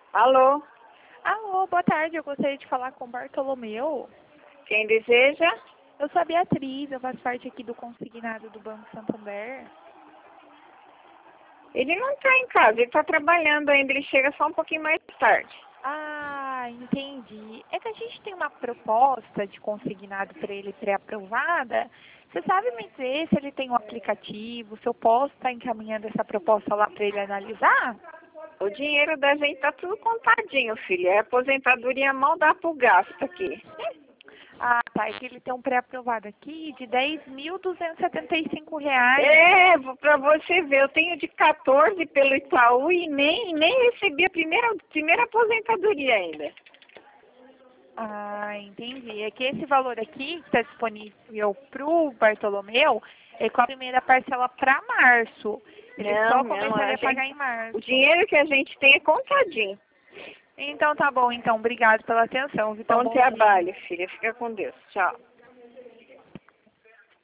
Alô? Alô, boa tarde. Eu gostaria de falar com o Bartolomeu. Quem deseja? Eu sou a Beatriz, eu faço parte aqui do consignado do Banco Santander. Ele não está em casa, ele está trabalhando ainda, ele chega só um pouquinho mais tarde. Ah, entendi. É que a gente tem uma proposta de consignado para ele pré-aprovada. Você sabe me dizer se ele tem um aplicativo, se eu posso estar encaminhando essa proposta lá para ele analisar? O dinheiro da gente está tudo contadinho, filha. É aposentadoria mal dá pro gasto aqui. Ah, tá. É que ele tem um pré-aprovado aqui de R$ 10.275. Para você ver, eu tenho de 14 pelo Itaú e nem recebi a primeira aposentadoria ainda. Ah, entendi. É que esse valor aqui que está disponível para o Bartolomeu é com a primeira parcela para março. Ele só começaria a pagar em março. O dinheiro que a gente tem é contadinho. Então tá bom, então. Obrigado pela atenção. Viu? Tá Bom bom dia. trabalho, filha. Fica com Deus. Tchau.